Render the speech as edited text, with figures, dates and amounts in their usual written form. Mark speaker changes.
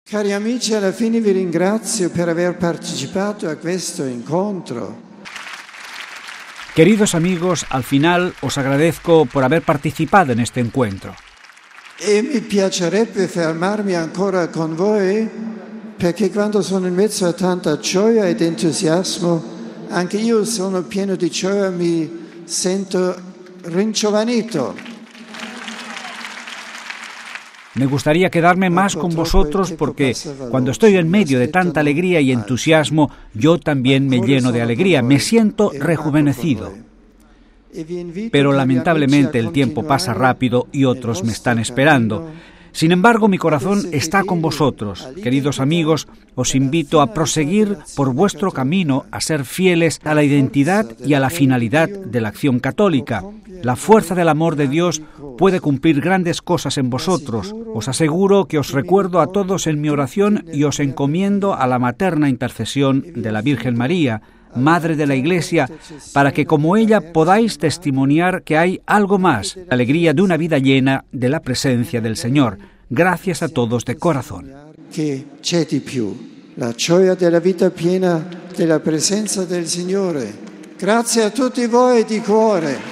Speaker 1: Cari amici, alla fine vi ringrazio per aver partecipato a questo incontro.
Speaker 2: Queridos amigos, al final os agradezco por haber participado en este encuentro.
Speaker 1: E mi piacerebbe fermarmi ancora con voi, perché quando sono in mezzo a tanta gioia ed entusiasmo, anche io sono pieno di gioia, mi sento ringiovanito.
Speaker 2: Me gustaría quedarme más con vosotros porque cuando estoy en medio de tanta alegría y entusiasmo, yo también me lleno de alegría, me siento rejuvenecido. Pero lamentablemente el tiempo pasa rápido y otros me están esperando. Sin embargo, mi corazón está con vosotros. Queridos amigos, os invito a proseguir por vuestro camino, a ser fieles a la identidad y a la finalidad de la acción católica. La fuerza del amor de Dios puede cumplir grandes cosas en vosotros. Os aseguro que os recuerdo a todos en mi oración y os encomiendo a la materna intercesión de la Virgen María, Madre de la Iglesia, para que como ella podáis testimoniar que hay algo más, la alegría de una vida llena de la presencia del Señor. Gracias a todos de corazón.
Speaker 1: Che c'è di più, la gioia della vita piena della presenza del Signore. Grazie a tutti voi di cuore.